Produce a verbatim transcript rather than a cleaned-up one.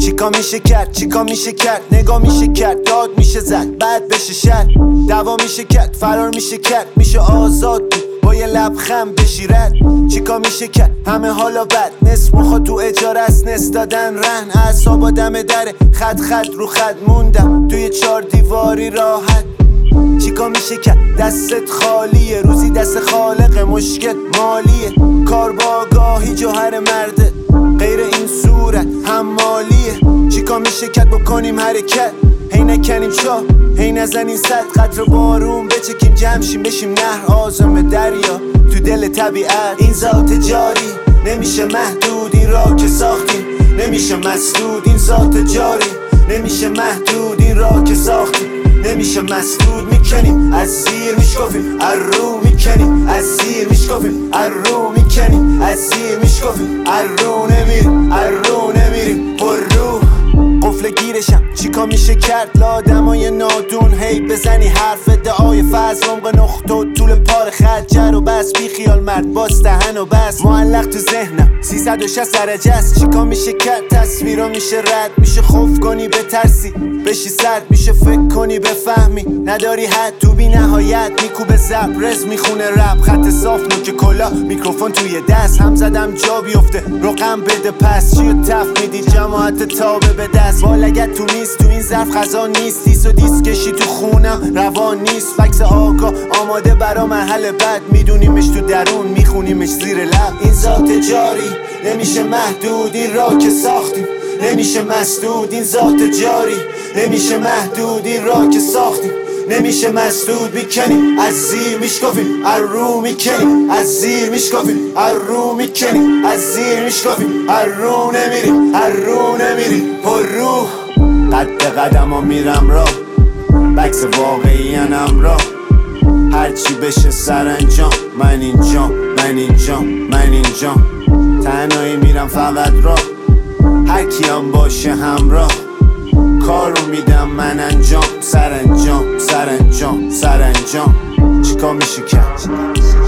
چیکار میشه کرد چیکار میشه کرد نگاه میشه کرد داد میشه زد بعد بشه شد دعوا میشه کرد فرار میشه کرد میشه آزاد بود با یه لبخند بشی رد چیکار میشه کرد همه حالا بد نصف مخا تو اجاره است نصف دادن رهن اعصابا دم دره خط خط رو خط موندم توی چار دیواری راحت چیکار میشه کرد دستت خالیه روزی دست خالق مشکل مالیه کار با آگاهی جوهر مرده غیر این صورت حمالیه چیکار میشه کرد بکنیم حرکت هی نکنیم چاه هی نزنیم صد قطر بارون بچکیم جمشیم بشیم نهر آزم دریا تو دل طبیعت این ذات جاری نمیشه محدود این راه که ساختیم نمیشه مسدود این ذات جاری نمیشه محدود این راه که ساختیم نمیشه مسدود میکنیم از زیر میشکافیم ارو میکنیم از زیر میشکافیم ارو میکنیم از زیر میشکافیم ارو نمیریم ارو نمیریم پر رو قفل گیرشم چیکار میشه کرد لادمای نادون هی بزنی حرف دعای فضل عمق نقطه و طول پار خط جر و بس بی خیال مرد باز دهن و بس معلق تو ذهنم سیصد و شصت درجه است چیکار میشه کرد تصویرا میشه رد میشه خوف کنی به ترسی بشی سرد میشه فکر کنی بفهمی نداری حد تو بی نهایت میکوبه زب رز میخونه رب خط صاف نوک کلا میکروفون توی دست هم زدم جا بیفته رقم بده پس چیو تف میدی جماعت تابه به دست بالگت تو نیست تو این ظرف غذا نیست دیس و دیس کشی تو خونم روان نیست فکس آگاه آماده برا محل بد میدونیمش تو درون میخونیمش زیر لب این ذات جاری نمیشه محدود این راه که ساختیم نمیشه مسدود این ذات جاری نمیشه محدود این راه که ساختیم نمیشه مسدود میکنیم از زیر میشکافیم ارو میکنیم از زیر میشکافیم ارو میکنیم از زیر میشکافیم ارو نمیریم ارو نمیریم پر رو قد قدم ها میرم را بکس واقعی انم را هرچی بشه سرانجام من اینجام من اینجام من اینجام تنهایی میرم فقط را هر کیم باشه همراه کارو میدم من انجام سرانجام سرانجام سرانجام چیکار میشه کرد